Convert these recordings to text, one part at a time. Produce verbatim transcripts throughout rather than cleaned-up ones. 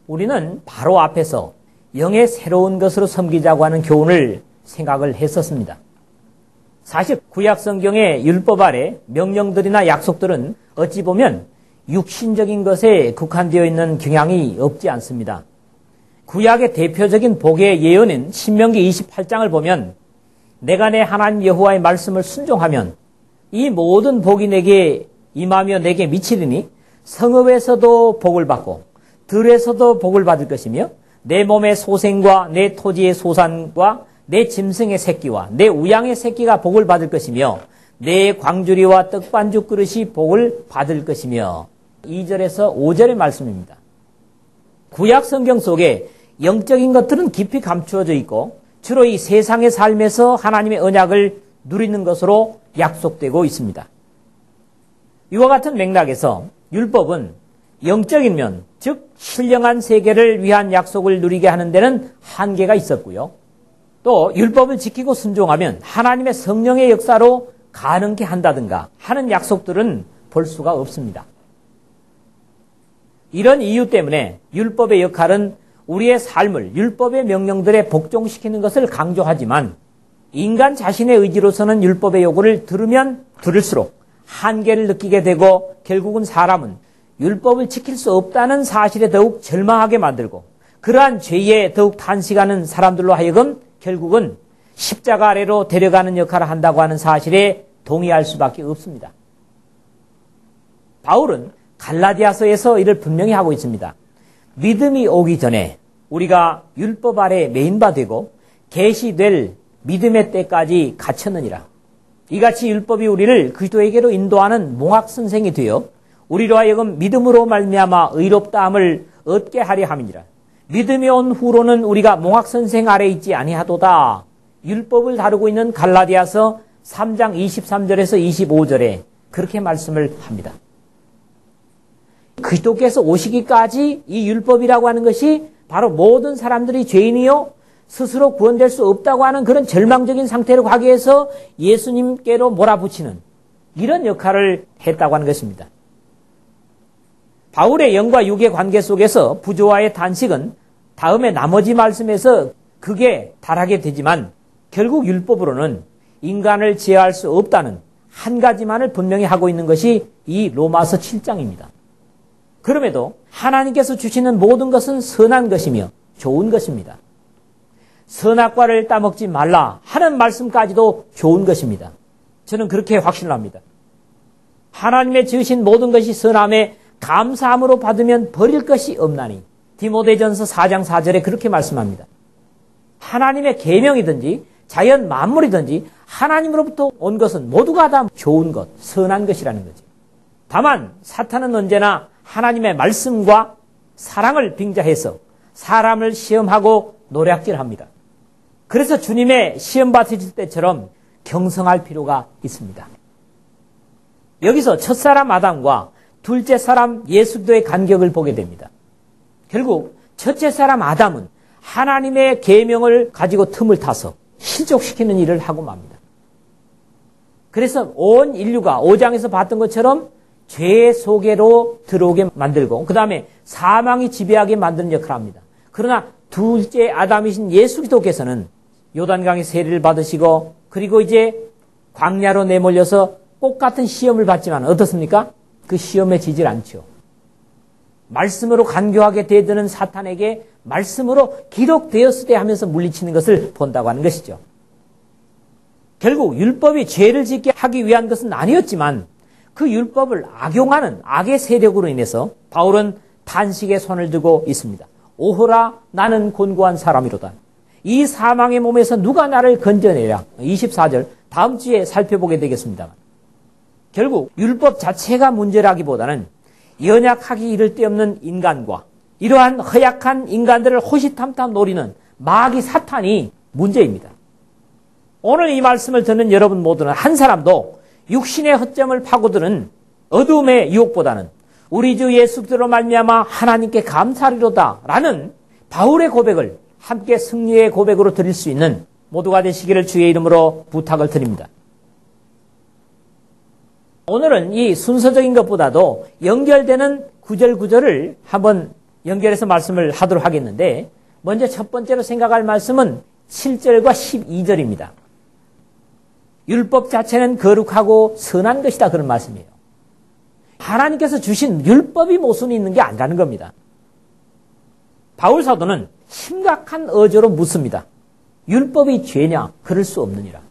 우리는 바로 앞에서 영의 새로운 것으로 섬기자고 하는 교훈을 생각을 했었습니다. 사실 구약 성경의 율법 아래 명령들이나 약속들은 어찌 보면 육신적인 것에 국한되어 있는 경향이 없지 않습니다. 구약의 대표적인 복의 예언인 신명기 이십팔 장을 보면 내가 내 하나님 여호와의 말씀을 순종하면 이 모든 복이 내게 임하며 내게 미치리니 성읍에서도 복을 받고 들에서도 복을 받을 것이며 내 몸의 소생과 내 토지의 소산과 내 짐승의 새끼와 내 우양의 새끼가 복을 받을 것이며 내 광주리와 떡반죽 그릇이 복을 받을 것이며 이 절에서 오 절의 말씀입니다. 구약 성경 속에 영적인 것들은 깊이 감추어져 있고 주로 이 세상의 삶에서 하나님의 언약을 누리는 것으로 약속되고 있습니다. 이와 같은 맥락에서 율법은 영적인 면, 즉 신령한 세계를 위한 약속을 누리게 하는 데는 한계가 있었고요. 또 율법을 지키고 순종하면 하나님의 성령의 역사로 가능케 한다든가 하는 약속들은 볼 수가 없습니다. 이런 이유 때문에 율법의 역할은 우리의 삶을 율법의 명령들에 복종시키는 것을 강조하지만 인간 자신의 의지로서는 율법의 요구를 들으면 들을수록 한계를 느끼게 되고 결국은 사람은 율법을 지킬 수 없다는 사실에 더욱 절망하게 만들고 그러한 죄에 더욱 탄식하는 사람들로 하여금 결국은 십자가 아래로 데려가는 역할을 한다고 하는 사실에 동의할 수밖에 없습니다. 바울은 갈라디아서에서 이를 분명히 하고 있습니다. 믿음이 오기 전에 우리가 율법 아래 매인바 되고 계시될 믿음의 때까지 갇혔느니라. 이같이 율법이 우리를 그리스도에게로 인도하는 몽학 선생이 되어 우리로 하여금 믿음으로 말미암아 의롭다함을 얻게 하려 함이니라. 믿음이 온 후로는 우리가 몽학 선생 아래 있지 아니하도다. 율법을 다루고 있는 갈라디아서 삼 장 이십삼 절에서 이십오 절에 그렇게 말씀을 합니다. 그리스도께서 오시기까지 이 율법이라고 하는 것이 바로 모든 사람들이 죄인이요 스스로 구원될 수 없다고 하는 그런 절망적인 상태로 가기 위해서 예수님께로 몰아붙이는 이런 역할을 했다고 하는 것입니다. 바울의 영과 육의 관계 속에서 부조와의 탄식은 다음에 나머지 말씀에서 극에 달하게 되지만 결국 율법으로는 인간을 제어할 수 없다는 한 가지만을 분명히 하고 있는 것이 이 로마서 칠 장입니다. 그럼에도 하나님께서 주시는 모든 것은 선한 것이며 좋은 것입니다. 선악과를 따먹지 말라 하는 말씀까지도 좋은 것입니다. 저는 그렇게 확신합니다. 하나님의 지으신 모든 것이 선함에 감사함으로 받으면 버릴 것이 없나니 디모데전서 사 장 사 절에 그렇게 말씀합니다. 하나님의 계명이든지 자연 만물이든지 하나님으로부터 온 것은 모두가 다 좋은 것, 선한 것이라는 거죠. 다만 사탄은 언제나 하나님의 말씀과 사랑을 빙자해서 사람을 시험하고 노략질합니다. 그래서 주님의 시험 받으실 때처럼 경성할 필요가 있습니다. 여기서 첫사람 아담과 둘째 사람 예수 그리스도의 간격을 보게 됩니다. 결국 첫째 사람 아담은 하나님의 계명을 가지고 틈을 타서 실족시키는 일을 하고 맙니다. 그래서 온 인류가 오 장에서 봤던 것처럼 죄 속에로 들어오게 만들고 그 다음에 사망이 지배하게 만드는 역할을 합니다. 그러나 둘째 아담이신 예수 그리스도께서는 요단강의 세례를 받으시고 그리고 이제 광야로 내몰려서 똑같은 시험을 받지만 어떻습니까? 그 시험에 지질 않죠. 말씀으로 간교하게 대드는 사탄에게 말씀으로 기록되었을 때 하면서 물리치는 것을 본다고 하는 것이죠. 결국 율법이 죄를 짓게 하기 위한 것은 아니었지만 그 율법을 악용하는 악의 세력으로 인해서 바울은 탄식의 손을 들고 있습니다. 오호라 나는 곤고한 사람이로다. 이 사망의 몸에서 누가 나를 건져내랴. 이십사 절 다음 주에 살펴보게 되겠습니다. 결국 율법 자체가 문제라기보다는 연약하기 이를 데 없는 인간과 이러한 허약한 인간들을 호시탐탐 노리는 마귀 사탄이 문제입니다. 오늘 이 말씀을 듣는 여러분 모두는 한 사람도 육신의 허점을 파고드는 어둠의 유혹보다는 우리 주 예수 그리스도로 말미암아 하나님께 감사하리로다 라는 바울의 고백을 함께 승리의 고백으로 드릴 수 있는 모두가 되시기를 주의 이름으로 부탁을 드립니다. 오늘은 이 순서적인 것보다도 연결되는 구절 구절을 한번 연결해서 말씀을 하도록 하겠는데, 먼저 첫 번째로 생각할 말씀은 칠 절과 십이 절입니다. 율법 자체는 거룩하고 선한 것이다, 그런 말씀이에요. 하나님께서 주신 율법이 모순이 있는 게 아니라는 겁니다. 바울 사도는 심각한 어조로 묻습니다. 율법이 죄냐? 그럴 수 없느니라.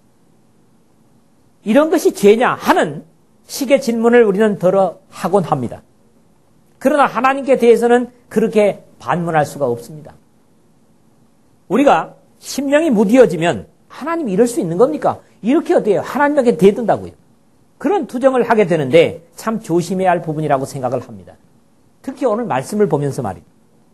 이런 것이 죄냐 하는 식의 질문을 우리는 들어 하곤 합니다. 그러나 하나님께 대해서는 그렇게 반문할 수가 없습니다. 우리가 심령이 무디어지면 하나님이 이럴 수 있는 겁니까? 이렇게 어때요? 하나님에게 대든다고요. 그런 투정을 하게 되는데 참 조심해야 할 부분이라고 생각을 합니다. 특히 오늘 말씀을 보면서 말입니다.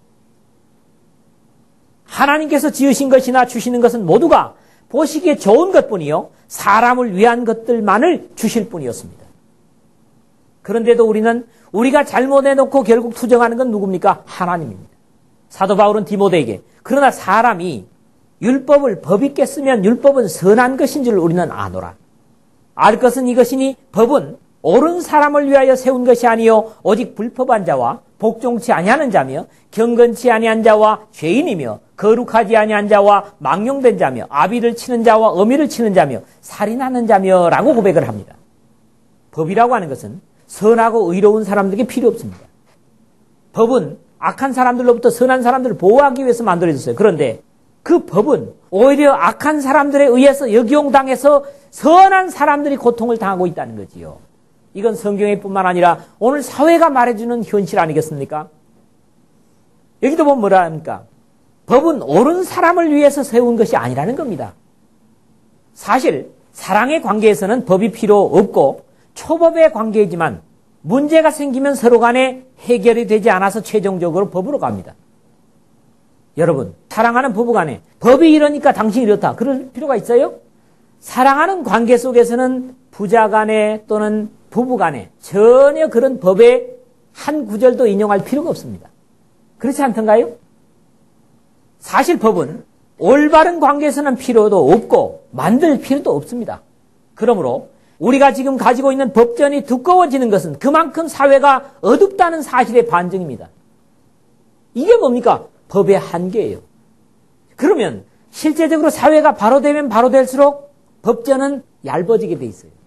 하나님께서 지으신 것이나 주시는 것은 모두가 보시기에 좋은 것뿐이요, 사람을 위한 것들만을 주실 뿐이었습니다. 그런데도 우리는 우리가 잘못해놓고 결국 투정하는 건 누굽니까? 하나님입니다. 사도 바울은 디모데에게 그러나 사람이 율법을 법 있게 쓰면 율법은 선한 것인 줄 우리는 아노라. 알 것은 이것이니 법은 옳은 사람을 위하여 세운 것이 아니요 오직 불법한 자와 복종치 아니하는 자며 경건치 아니한 자와 죄인이며 거룩하지 아니한 자와 망령된 자며 아비를 치는 자와 어미를 치는 자며 살인하는 자며 라고 고백을 합니다. 법이라고 하는 것은 선하고 의로운 사람들에게 필요 없습니다. 법은 악한 사람들로부터 선한 사람들을 보호하기 위해서 만들어졌어요. 그런데 그 법은 오히려 악한 사람들에 의해서 역용당해서 선한 사람들이 고통을 당하고 있다는 거지요. 이건 성경의 뿐만 아니라 오늘 사회가 말해주는 현실 아니겠습니까? 여기도 보면 뭐라 합니까? 법은 옳은 사람을 위해서 세운 것이 아니라는 겁니다. 사실 사랑의 관계에서는 법이 필요 없고 초법의 관계이지만 문제가 생기면 서로 간에 해결이 되지 않아서 최종적으로 법으로 갑니다. 여러분, 사랑하는 부부간에 법이 이러니까 당신이 이렇다, 그럴 필요가 있어요? 사랑하는 관계 속에서는 부자간에 또는 부부간에 전혀 그런 법의 한 구절도 인용할 필요가 없습니다. 그렇지 않던가요? 사실 법은 올바른 관계에서는 필요도 없고 만들 필요도 없습니다. 그러므로 우리가 지금 가지고 있는 법전이 두꺼워지는 것은 그만큼 사회가 어둡다는 사실의 반증입니다. 이게 뭡니까? 법의 한계예요. 그러면 실제적으로 사회가 바로 되면 바로 될수록 법전은 얇아지게 돼 있어요.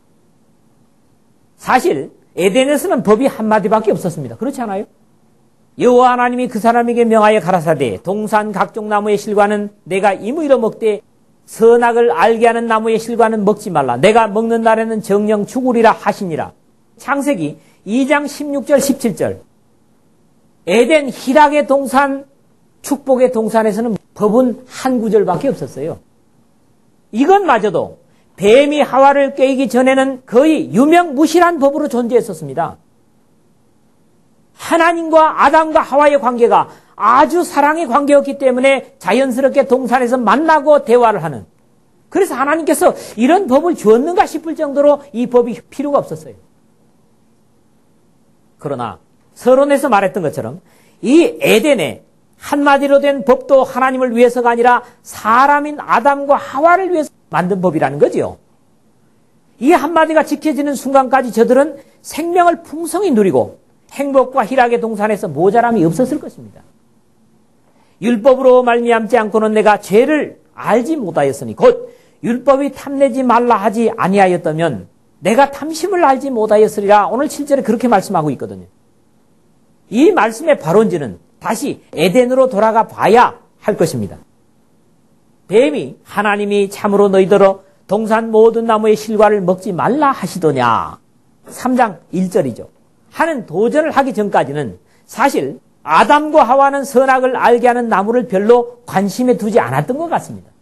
사실 에덴에서는 법이 한마디밖에 없었습니다. 그렇지 않아요? 여호와 하나님이 그 사람에게 명하여 가라사대 동산 각종 나무의 실과는 내가 임의로 먹되 선악을 알게 하는 나무의 실과는 먹지 말라. 내가 먹는 날에는 정령 죽으리라 하시니라. 창세기 이 장 십육 절 십칠 절. 에덴 희락의 동산, 축복의 동산에서는 법은 한 구절밖에 없었어요. 이것마저도 뱀이 하와를 깨기 전에는 거의 유명무실한 법으로 존재했었습니다. 하나님과 아담과 하와의 관계가 아주 사랑의 관계였기 때문에 자연스럽게 동산에서 만나고 대화를 하는, 그래서 하나님께서 이런 법을 주었는가 싶을 정도로 이 법이 필요가 없었어요. 그러나 서론에서 말했던 것처럼 이 에덴에 한마디로 된 법도 하나님을 위해서가 아니라 사람인 아담과 하와를 위해서 만든 법이라는 거죠. 이 한마디가 지켜지는 순간까지 저들은 생명을 풍성히 누리고 행복과 희락의 동산에서 모자람이 없었을 것입니다. 율법으로 말미암지 않고는 내가 죄를 알지 못하였으니 곧 율법이 탐내지 말라 하지 아니하였다면 내가 탐심을 알지 못하였으리라. 오늘 칠 절에 그렇게 말씀하고 있거든요. 이 말씀의 발원지는 다시 에덴으로 돌아가 봐야 할 것입니다. 뱀이 하나님이 참으로 너희더러 동산 모든 나무의 실과를 먹지 말라 하시더냐, 삼 장 일 절이죠. 하는 도전을 하기 전까지는 사실 아담과 하와는 선악을 알게 하는 나무를 별로 관심에 두지 않았던 것 같습니다.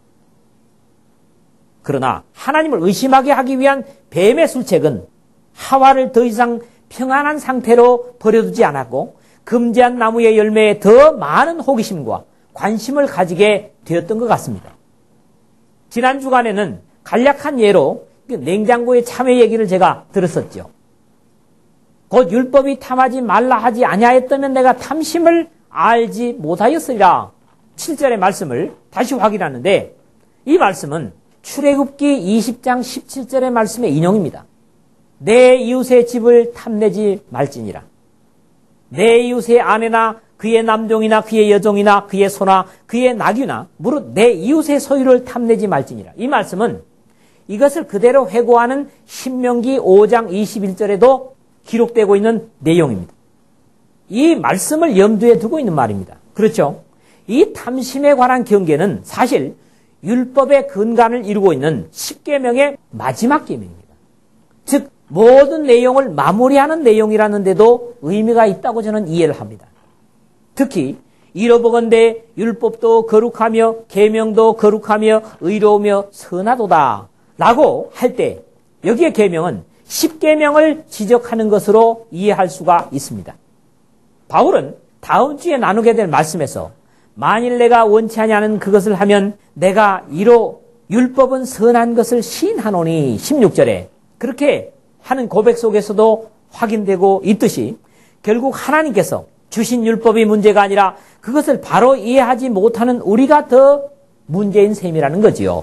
그러나 하나님을 의심하게 하기 위한 뱀의 술책은 하와를 더 이상 평안한 상태로 버려두지 않았고 금지한 나무의 열매에 더 많은 호기심과 관심을 가지게 되었던 것 같습니다. 지난 주간에는 간략한 예로 냉장고의 참외 얘기를 제가 들었었죠. 곧 율법이 탐하지 말라 하지 아니하였다면 내가 탐심을 알지 못하였으리라. 칠 절의 말씀을 다시 확인하는데 이 말씀은 출애굽기 이십 장 십칠 절의 말씀의 인용입니다. 내 이웃의 집을 탐내지 말지니라. 내 이웃의 아내나 그의 남종이나 그의 여종이나 그의 소나 그의 낙유나 무릇 내 이웃의 소유를 탐내지 말지니라. 이 말씀은 이것을 그대로 회고하는 신명기 오 장 이십일 절에도 기록되고 있는 내용입니다. 이 말씀을 염두에 두고 있는 말입니다. 그렇죠? 이 탐심에 관한 경계는 사실 율법의 근간을 이루고 있는 십계명의 마지막 계명입니다. 즉 모든 내용을 마무리하는 내용이라는데도 의미가 있다고 저는 이해를 합니다. 특히 이러보건대 율법도 거룩하며 계명도 거룩하며 의로우며 선하도다 라고 할 때 여기에 계명은 십계명을 지적하는 것으로 이해할 수가 있습니다. 바울은 다음 주에 나누게 될 말씀에서 만일 내가 원치 아니하는 그것을 하면 내가 이로 율법은 선한 것을 시인하노니 십육 절에 그렇게 하는 고백 속에서도 확인되고 있듯이 결국 하나님께서 주신 율법이 문제가 아니라 그것을 바로 이해하지 못하는 우리가 더 문제인 셈이라는 거지요.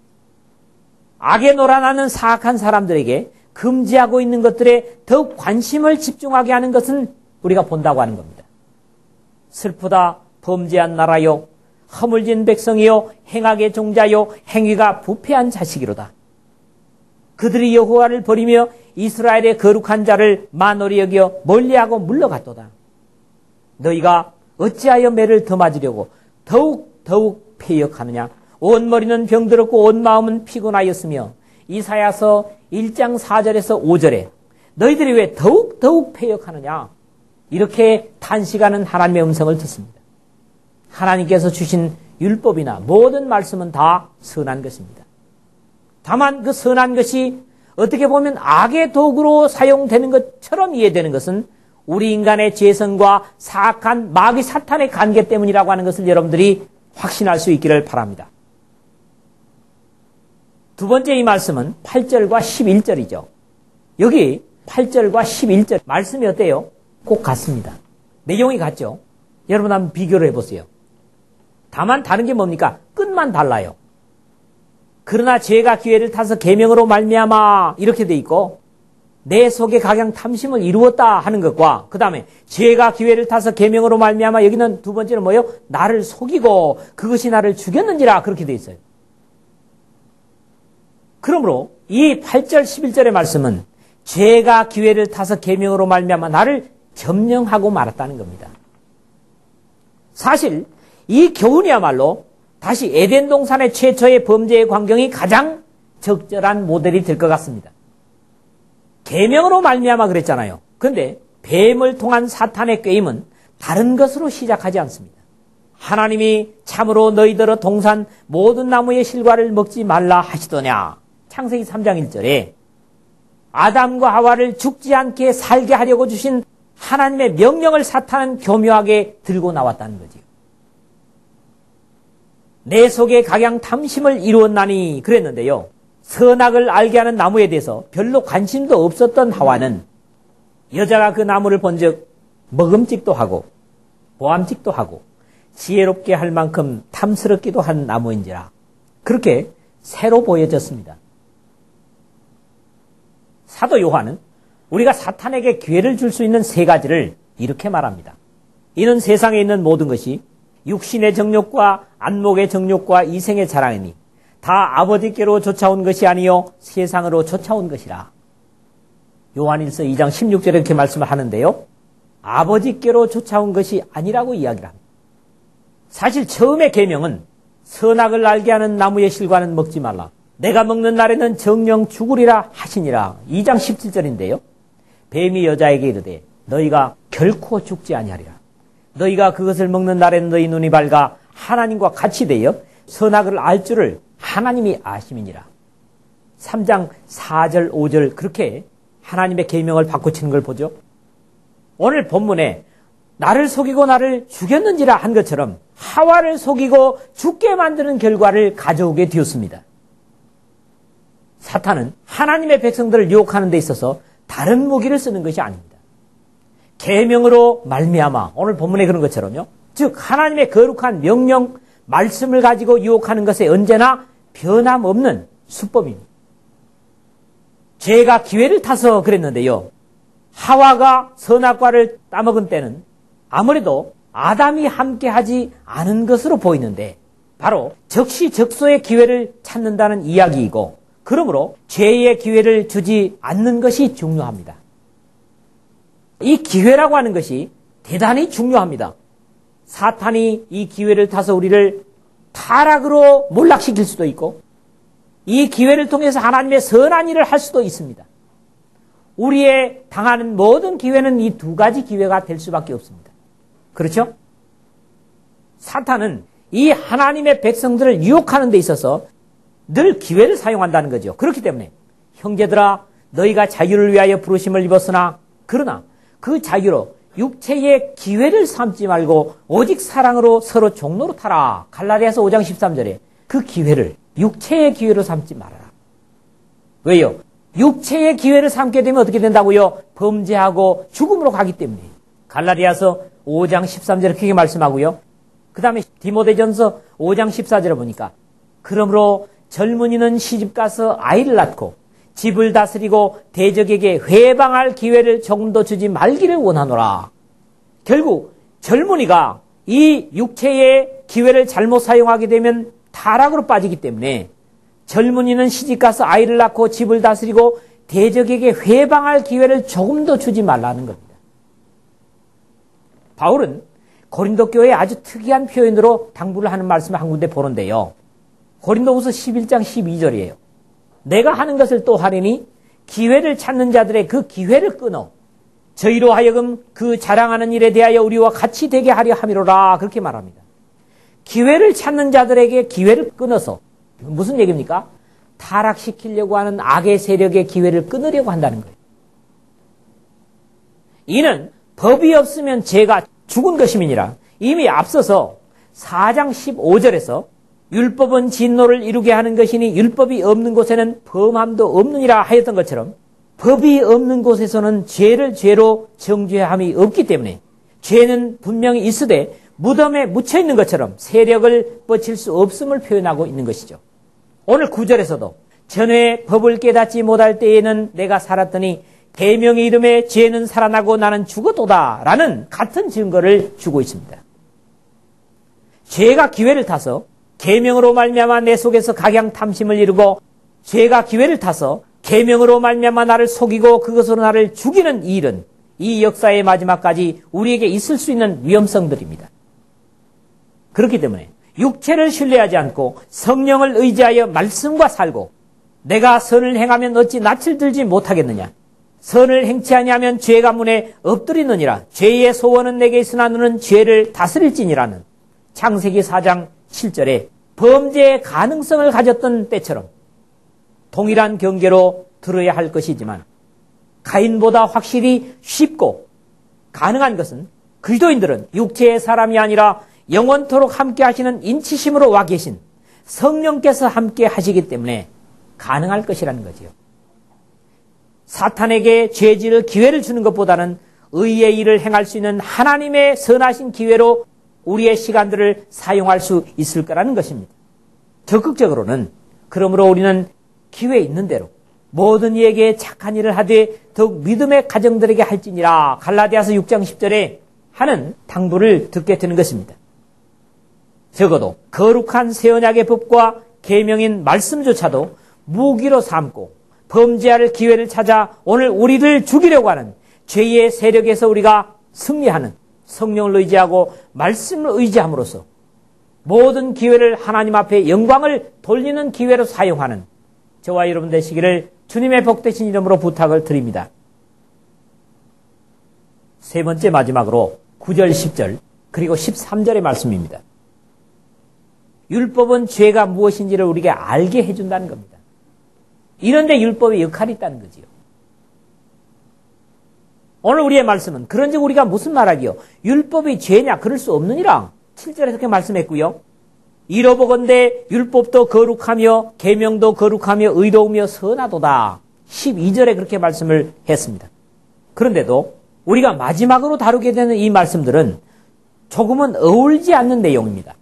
악에 놀아나는 사악한 사람들에게 금지하고 있는 것들에 더욱 관심을 집중하게 하는 것은 우리가 본다고 하는 겁니다. 슬프다 범죄한 나라요 허물진 백성이요 행악의 종자요 행위가 부패한 자식이로다. 그들이 여호와를 버리며 이스라엘의 거룩한 자를 만홀히 여겨 멀리하고 물러갔도다. 너희가 어찌하여 매를 더 맞으려고 더욱 더욱 패역하느냐. 온 머리는 병들었고 온 마음은 피곤하였으며 이사야서 일 장 사 절에서 오 절에 너희들이 왜 더욱 더욱 패역하느냐 이렇게 탄식하는 하나님의 음성을 듣습니다. 하나님께서 주신 율법이나 모든 말씀은 다 선한 것입니다. 다만 그 선한 것이 어떻게 보면 악의 도구로 사용되는 것처럼 이해되는 것은 우리 인간의 죄성과 사악한 마귀 사탄의 관계 때문이라고 하는 것을 여러분들이 확신할 수 있기를 바랍니다. 두 번째 이 말씀은 팔 절과 십일 절이죠. 여기 팔 절과 십일 절 말씀이 어때요? 꼭 같습니다. 내용이 같죠? 여러분 한번 비교를 해보세요. 다만 다른 게 뭡니까? 끝만 달라요. 그러나 죄가 기회를 타서 계명으로 말미암아 이렇게 돼 있고 내 속에 각양 탐심을 이루었다 하는 것과 그 다음에 죄가 기회를 타서 계명으로 말미암아 여기는 두 번째는 뭐예요? 나를 속이고 그것이 나를 죽였는지라 그렇게 돼 있어요. 그러므로 이 팔 절 십일 절의 말씀은 죄가 기회를 타서 계명으로 말미암아 나를 점령하고 말았다는 겁니다. 사실 이 교훈이야말로 다시 에덴 동산의 최초의 범죄의 광경이 가장 적절한 모델이 될 것 같습니다. 계명으로 말미암아 그랬잖아요. 그런데 뱀을 통한 사탄의 꾀임은 다른 것으로 시작하지 않습니다. 하나님이 참으로 너희들의 동산 모든 나무의 실과를 먹지 말라 하시더냐. 창세기 삼 장 일 절에 아담과 하와를 죽지 않게 살게 하려고 주신 하나님의 명령을 사탄은 교묘하게 들고 나왔다는 거지요. 내 속에 각양 탐심을 이루었나니 그랬는데요. 선악을 알게 하는 나무에 대해서 별로 관심도 없었던 하와는 여자가 그 나무를 본즉 먹음직도 하고 보암직도 하고 지혜롭게 할 만큼 탐스럽기도 한 나무인지라 그렇게 새로 보여졌습니다. 사도 요한은 우리가 사탄에게 기회를 줄 수 있는 세 가지를 이렇게 말합니다. 이는 세상에 있는 모든 것이 육신의 정욕과 안목의 정욕과 이생의 자랑이니 다 아버지께로 쫓아온 것이 아니요 세상으로 쫓아온 것이라. 요한일서 이 장 십육 절에 이렇게 말씀을 하는데요. 아버지께로 쫓아온 것이 아니라고 이야기를 합니다. 사실 처음의 계명은 선악을 알게 하는 나무의 실과는 먹지 말라. 내가 먹는 날에는 정령 죽으리라 하시니라. 이 장 십칠 절인데요. 뱀이 여자에게 이르되 너희가 결코 죽지 아니하리라. 너희가 그것을 먹는 날에는 너희 눈이 밝아 하나님과 같이 되어 선악을 알 줄을 하나님이 아심이니라. 삼 장 사 절 오 절 그렇게 하나님의 계명을 바꾸치는 걸 보죠. 오늘 본문에 나를 속이고 나를 죽였는지라 한 것처럼 하와를 속이고 죽게 만드는 결과를 가져오게 되었습니다. 사탄은 하나님의 백성들을 유혹하는 데 있어서 다른 무기를 쓰는 것이 아닙니다. 계명으로 말미암아 오늘 본문에 그런 것처럼요. 즉 하나님의 거룩한 명령 말씀을 가지고 유혹하는 것에 언제나 변함없는 수법입니다. 죄가 기회를 타서 그랬는데요. 하와가 선악과를 따먹은 때는 아무래도 아담이 함께하지 않은 것으로 보이는데 바로 적시적소의 기회를 찾는다는 이야기이고, 그러므로 죄의 기회를 주지 않는 것이 중요합니다. 이 기회라고 하는 것이 대단히 중요합니다. 사탄이 이 기회를 타서 우리를 타락으로 몰락시킬 수도 있고, 이 기회를 통해서 하나님의 선한 일을 할 수도 있습니다. 우리의 당하는 모든 기회는 이 두 가지 기회가 될 수밖에 없습니다. 그렇죠? 사탄은 이 하나님의 백성들을 유혹하는 데 있어서 늘 기회를 사용한다는 거죠. 그렇기 때문에 형제들아, 너희가 자유를 위하여 부르심을 입었으나 그러나 그 자유로 육체의 기회를 삼지 말고 오직 사랑으로 서로 종로로 타라. 갈라디아서 오 장 십삼 절에 그 기회를 육체의 기회로 삼지 말아라. 왜요? 육체의 기회를 삼게 되면 어떻게 된다고요? 범죄하고 죽음으로 가기 때문에. 갈라디아서 오 장 십삼 절에 그렇게 말씀하고요. 그 다음에 디모데전서 오 장 십사 절에 보니까 그러므로 젊은이는 시집가서 아이를 낳고 집을 다스리고 대적에게 회방할 기회를 조금도 주지 말기를 원하노라. 결국 젊은이가 이 육체의 기회를 잘못 사용하게 되면 타락으로 빠지기 때문에 젊은이는 시집가서 아이를 낳고 집을 다스리고 대적에게 회방할 기회를 조금도 주지 말라는 겁니다. 바울은 고린도 교회에 아주 특이한 표현으로 당부를 하는 말씀을 한 군데 보는데요. 고린도후서 십일 장 십이 절이에요. 내가 하는 것을 또 하리니 기회를 찾는 자들의 그 기회를 끊어 저희로 하여금 그 자랑하는 일에 대하여 우리와 같이 되게 하려 함이로라. 그렇게 말합니다. 기회를 찾는 자들에게 기회를 끊어서, 무슨 얘기입니까? 타락시키려고 하는 악의 세력의 기회를 끊으려고 한다는 거예요. 이는 법이 없으면 죄가 죽은 것임이니라. 이미 앞서서 사 장 십오 절에서 율법은 진노를 이루게 하는 것이니 율법이 없는 곳에는 범함도 없느니라 하였던 것처럼, 법이 없는 곳에서는 죄를 죄로 정죄함이 없기 때문에 죄는 분명히 있으되 무덤에 묻혀 있는 것처럼 세력을 뻗칠 수 없음을 표현하고 있는 것이죠. 오늘 구 절에서도 전에 법을 깨닫지 못할 때에는 내가 살았더니 계명의 이름에 죄는 살아나고 나는 죽었도다 라는 같은 증거를 주고 있습니다. 죄가 기회를 타서 계명으로 말미암아 내 속에서 각양 탐심을 이루고, 죄가 기회를 타서 계명으로 말미암아 나를 속이고 그것으로 나를 죽이는 이 일은 이 역사의 마지막까지 우리에게 있을 수 있는 위험성들입니다. 그렇기 때문에 육체를 신뢰하지 않고 성령을 의지하여 말씀과 살고, 내가 선을 행하면 어찌 낯을 들지 못하겠느냐, 선을 행치 아니하면 죄가 문에 엎드리느니라, 죄의 소원은 내게 있으나 너는 죄를 다스릴지니라는 창세기 사 장 칠 절에 범죄의 가능성을 가졌던 때처럼 동일한 경계로 들어야 할 것이지만, 가인보다 확실히 쉽고 가능한 것은 그리스도인들은 육체의 사람이 아니라 영원토록 함께 하시는 인치심으로 와 계신 성령께서 함께 하시기 때문에 가능할 것이라는 거지요. 사탄에게 죄질을 기회를 주는 것보다는 의의 일을 행할 수 있는 하나님의 선하신 기회로 우리의 시간들을 사용할 수 있을 거라는 것입니다. 적극적으로는 그러므로 우리는 기회 있는 대로 모든 이에게 착한 일을 하되 더욱 믿음의 가정들에게 할지니라. 갈라디아서 육 장 십 절에 하는 당부를 듣게 되는 것입니다. 적어도 거룩한 새 언약의 법과 계명인 말씀조차도 무기로 삼고 범죄할 기회를 찾아 오늘 우리를 죽이려고 하는 죄의 세력에서 우리가 승리하는 성령을 의지하고 말씀을 의지함으로써 모든 기회를 하나님 앞에 영광을 돌리는 기회로 사용하는 저와 여러분 되시기를 주님의 복되신 이름으로 부탁을 드립니다. 세 번째 마지막으로 구 절 십 절 그리고 십삼 절의 말씀입니다. 율법은 죄가 무엇인지를 우리에게 알게 해준다는 겁니다. 이런데 율법의 역할이 있다는 거지요. 오늘 우리의 말씀은 그런즉 우리가 무슨 말하기요? 율법이 죄냐? 그럴 수 없느니라. 칠 절에서 그렇게 말씀했고요. 이로보건대 율법도 거룩하며 계명도 거룩하며 의로우며 선하도다. 십이 절에 그렇게 말씀을 했습니다. 그런데도 우리가 마지막으로 다루게 되는 이 말씀들은 조금은 어울리지 않는 내용입니다.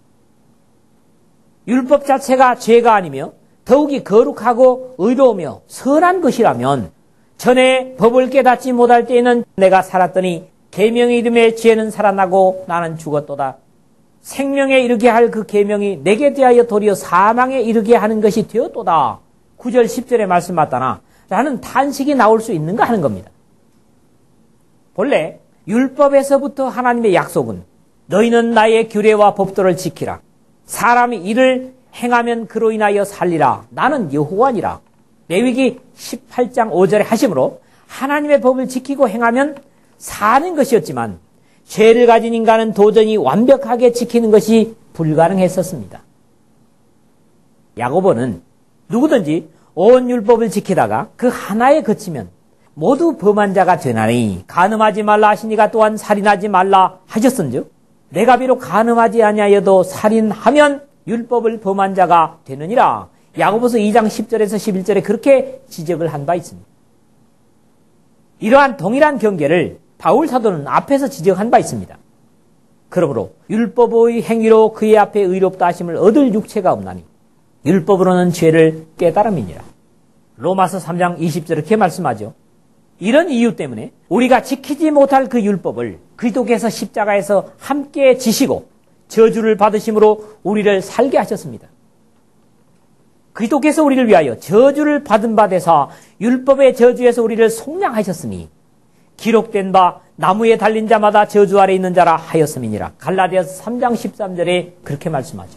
율법 자체가 죄가 아니며 더욱이 거룩하고 의로우며 선한 것이라면 전에 법을 깨닫지 못할 때에는 내가 살았더니 계명의 이름에 죄는 살아나고 나는 죽었도다. 생명에 이르게 할 그 계명이 내게 대하여 도리어 사망에 이르게 하는 것이 되었도다. 구 절 십 절의 말씀 맞다나 라는 탄식이 나올 수 있는가 하는 겁니다. 본래 율법에서부터 하나님의 약속은 너희는 나의 규례와 법도를 지키라. 사람이 이를 행하면 그로 인하여 살리라. 나는 여호와니라. 레위기 십팔 장 오 절에 하심으로 하나님의 법을 지키고 행하면 사는 것이었지만 죄를 가진 인간은 도전히 완벽하게 지키는 것이 불가능했었습니다. 야고보는 누구든지 온 율법을 지키다가 그 하나에 그치면 모두 범한 자가 되나니 간음하지 말라 하시니가 또한 살인하지 말라 하셨은즉 내가 비록 간음하지 아니하여도 살인하면 율법을 범한 자가 되느니라. 야고보서 이 장 십 절에서 십일 절에 그렇게 지적을 한 바 있습니다. 이러한 동일한 경계를 바울 사도는 앞에서 지적한 바 있습니다. 그러므로 율법의 행위로 그의 앞에 의롭다 하심을 얻을 육체가 없나니 율법으로는 죄를 깨달음이니라. 로마서 삼 장 이십 절에 이렇게 말씀하죠. 이런 이유 때문에 우리가 지키지 못할 그 율법을 그리스도께서 십자가에서 함께 지시고 저주를 받으심으로 우리를 살게 하셨습니다. 그리스도께서 우리를 위하여 저주를 받은 바 되사 율법의 저주에서 우리를 속량하셨으니 기록된 바 나무에 달린 자마다 저주 아래 있는 자라 하였음이니라. 갈라디아서 삼 장 십삼 절에 그렇게 말씀하죠.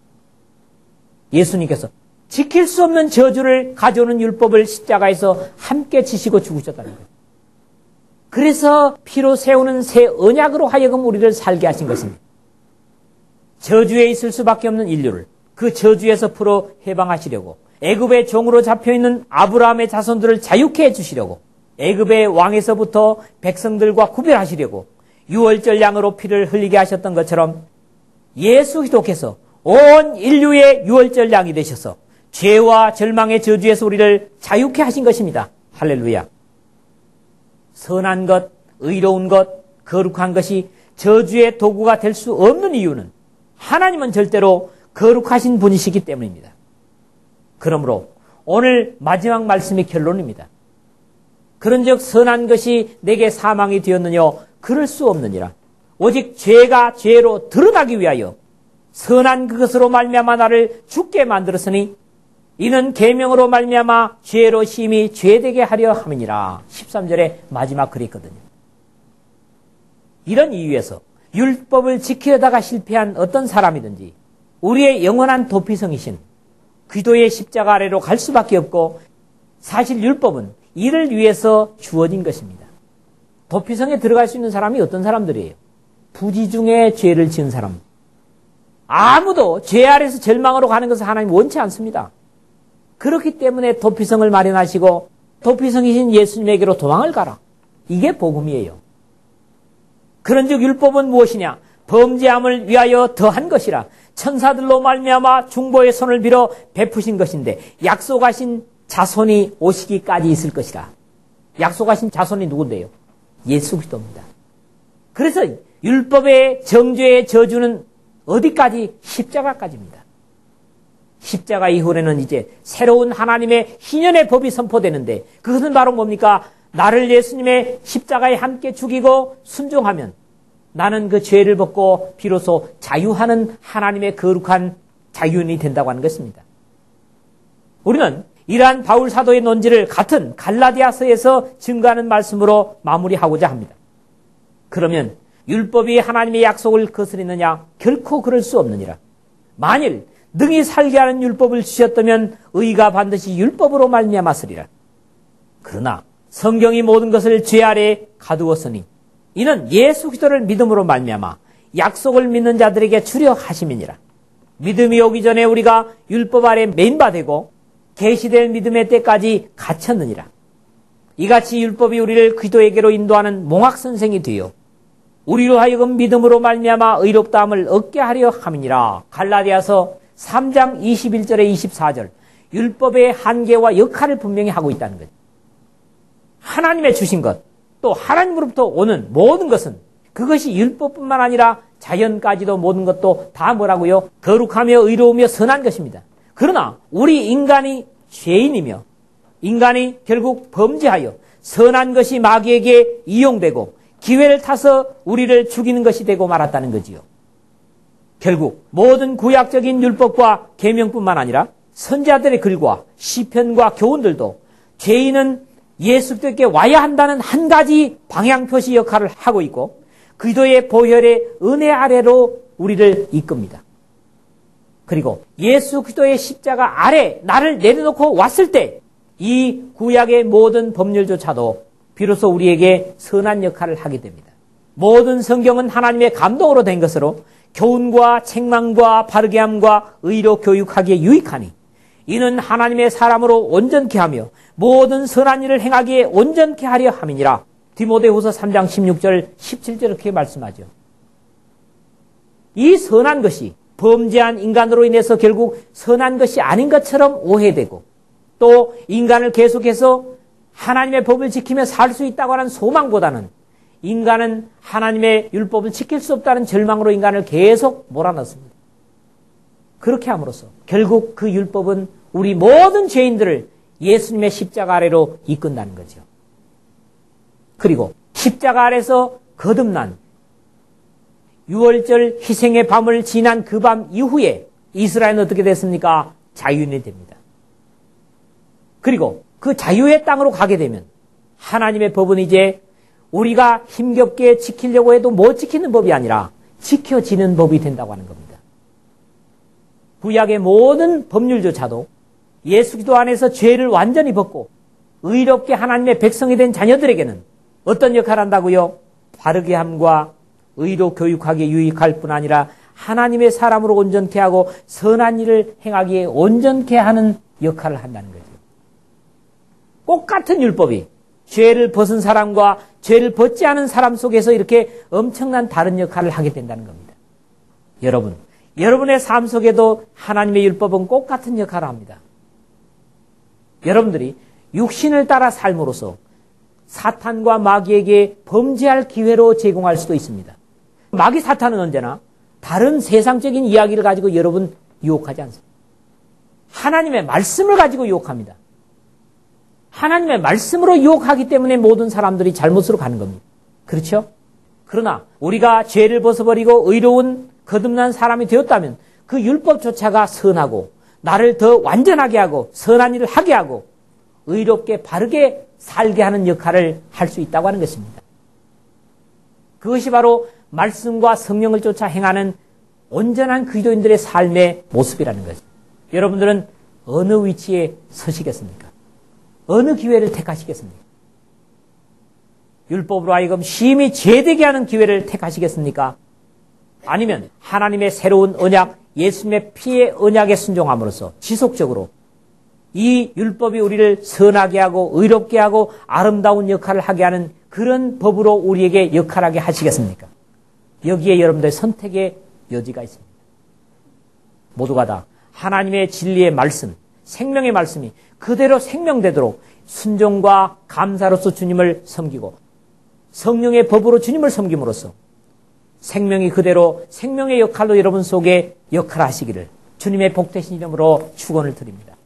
예수님께서 지킬 수 없는 저주를 가져오는 율법을 십자가에서 함께 지시고 죽으셨다는 거예요. 그래서 피로 세우는 새 언약으로 하여금 우리를 살게 하신 것입니다. 저주에 있을 수밖에 없는 인류를 그 저주에서 풀어 해방하시려고 애굽의 종으로 잡혀있는 아브라함의 자손들을 자유케 해주시려고 애굽의 왕에서부터 백성들과 구별하시려고 유월절 양으로 피를 흘리게 하셨던 것처럼 예수 그리스도께서 온 인류의 유월절 양이 되셔서 죄와 절망의 저주에서 우리를 자유케 하신 것입니다. 할렐루야. 선한 것, 의로운 것, 거룩한 것이 저주의 도구가 될 수 없는 이유는 하나님은 절대로 거룩하신 분이시기 때문입니다. 그러므로 오늘 마지막 말씀이 결론입니다. 그런즉 선한 것이 내게 사망이 되었느냐? 그럴 수 없느니라. 오직 죄가 죄로 드러나기 위하여 선한 그것으로 말미암아 나를 죽게 만들었으니 이는 계명으로 말미암아 죄로 심히 죄되게 하려 함이니라. 십삼 절에 마지막 글이 있거든요. 이런 이유에서 율법을 지키려다가 실패한 어떤 사람이든지 우리의 영원한 도피성이신 그리스도의 십자가 아래로 갈 수밖에 없고 사실 율법은 이를 위해서 주어진 것입니다. 도피성에 들어갈 수 있는 사람이 어떤 사람들이에요? 부지 중에 죄를 지은 사람. 아무도 죄 아래서 절망으로 가는 것을 하나님 원치 않습니다. 그렇기 때문에 도피성을 마련하시고 도피성이신 예수님에게로 도망을 가라. 이게 복음이에요. 그런즉 율법은 무엇이냐? 범죄함을 위하여 더한 것이라. 천사들로 말미암아 중보의 손을 빌어 베푸신 것인데 약속하신 자손이 오시기까지 있을 것이라. 약속하신 자손이 누군데요? 예수 그리스도입니다. 그래서 율법의 정죄의 저주는 어디까지? 십자가까지입니다. 십자가 이후에는 이제 새로운 하나님의 희년의 법이 선포되는데 그것은 바로 뭡니까? 나를 예수님의 십자가에 함께 죽이고 순종하면 나는 그 죄를 벗고 비로소 자유하는 하나님의 거룩한 자유인이 된다고 하는 것입니다. 우리는 이러한 바울 사도의 논지를 같은 갈라디아서에서 증거하는 말씀으로 마무리하고자 합니다. 그러면 율법이 하나님의 약속을 거스리느냐? 결코 그럴 수 없느니라. 만일 능히 살게 하는 율법을 주셨다면 의가 반드시 율법으로 말미암았으리라. 그러나 성경이 모든 것을 죄 아래에 가두었으니 이는 예수 그리스도를 믿음으로 말미암아 약속을 믿는 자들에게 주려 하심이니라. 믿음이 오기 전에 우리가 율법 아래 매인바되고 계시될 믿음의 때까지 갇혔느니라. 이같이 율법이 우리를 그리스도에게로 인도하는 몽학선생이 되어 우리로 하여금 믿음으로 말미암아 의롭다함을 얻게 하려 함이니라. 갈라디아서 삼 장 이십일 절에 이십사 절. 율법의 한계와 역할을 분명히 하고 있다는 거죠. 하나님의 주신 것, 또 하나님으로부터 오는 모든 것은 그것이 율법뿐만 아니라 자연까지도 모든 것도 다 뭐라고요? 거룩하며 의로우며 선한 것입니다. 그러나 우리 인간이 죄인이며 인간이 결국 범죄하여 선한 것이 마귀에게 이용되고 기회를 타서 우리를 죽이는 것이 되고 말았다는 거지요. 결국 모든 구약적인 율법과 계명뿐만 아니라 선지자들의 글과 시편과 교훈들도 죄인은 예수 그리스도께 와야 한다는 한 가지 방향표시 역할을 하고 있고 그리스도의 보혈의 은혜 아래로 우리를 이끕니다. 그리고 예수 그리스도의 십자가 아래 나를 내려놓고 왔을 때 이 구약의 모든 법률조차도 비로소 우리에게 선한 역할을 하게 됩니다. 모든 성경은 하나님의 감동으로 된 것으로 교훈과 책망과 바르게 함과 의로 교육하기에 유익하니 이는 하나님의 사람으로 온전케 하며 모든 선한 일을 행하기에 온전케 하려 함이니라. 디모데후서 삼 장 십육 절 십칠 절 이렇게 말씀하죠. 이 선한 것이 범죄한 인간으로 인해서 결국 선한 것이 아닌 것처럼 오해되고 또 인간을 계속해서 하나님의 법을 지키며 살 수 있다고 하는 소망보다는 인간은 하나님의 율법을 지킬 수 없다는 절망으로 인간을 계속 몰아넣습니다. 그렇게 함으로써 결국 그 율법은 우리 모든 죄인들을 예수님의 십자가 아래로 이끈다는 거죠. 그리고 십자가 아래서 거듭난 유월절 희생의 밤을 지난 그 밤 이후에 이스라엘은 어떻게 됐습니까? 자유인이 됩니다. 그리고 그 자유의 땅으로 가게 되면 하나님의 법은 이제 우리가 힘겹게 지키려고 해도 못 지키는 법이 아니라 지켜지는 법이 된다고 하는 겁니다. 구약의 모든 법률조차도 예수 그리스도 안에서 죄를 완전히 벗고 의롭게 하나님의 백성이 된 자녀들에게는 어떤 역할을 한다고요? 바르게 함과 의로 교육하기에 유익할 뿐 아니라 하나님의 사람으로 온전케 하고 선한 일을 행하기에 온전케 하는 역할을 한다는 거죠. 똑같은 율법이 죄를 벗은 사람과 죄를 벗지 않은 사람 속에서 이렇게 엄청난 다른 역할을 하게 된다는 겁니다. 여러분, 여러분의 삶 속에도 하나님의 율법은 똑같은 역할을 합니다. 여러분들이 육신을 따라 삶으로써 사탄과 마귀에게 범죄할 기회로 제공할 수도 있습니다. 마귀 사탄은 언제나 다른 세상적인 이야기를 가지고 여러분 유혹하지 않습니다. 하나님의 말씀을 가지고 유혹합니다. 하나님의 말씀으로 유혹하기 때문에 모든 사람들이 잘못으로 가는 겁니다. 그렇죠? 그러나 우리가 죄를 벗어버리고 의로운 거듭난 사람이 되었다면 그 율법조차가 선하고 나를 더 완전하게 하고 선한 일을 하게 하고 의롭게 바르게 살게 하는 역할을 할 수 있다고 하는 것입니다. 그것이 바로 말씀과 성령을 쫓아 행하는 온전한 그리스도인들의 삶의 모습이라는 것입니다. 여러분들은 어느 위치에 서시겠습니까? 어느 기회를 택하시겠습니까? 율법으로 하여금 심히 죄되게 하는 기회를 택하시겠습니까? 아니면 하나님의 새로운 언약, 예수님의 피의 언약에 순종함으로써 지속적으로 이 율법이 우리를 선하게 하고 의롭게 하고 아름다운 역할을 하게 하는 그런 법으로 우리에게 역할하게 하시겠습니까? 여기에 여러분들의 선택의 여지가 있습니다. 모두가 다 하나님의 진리의 말씀, 생명의 말씀이 그대로 생명되도록 순종과 감사로서 주님을 섬기고 성령의 법으로 주님을 섬김으로써 생명이 그대로 생명의 역할로 여러분 속에 역할하시기를 주님의 복되신 이름으로 축원을 드립니다.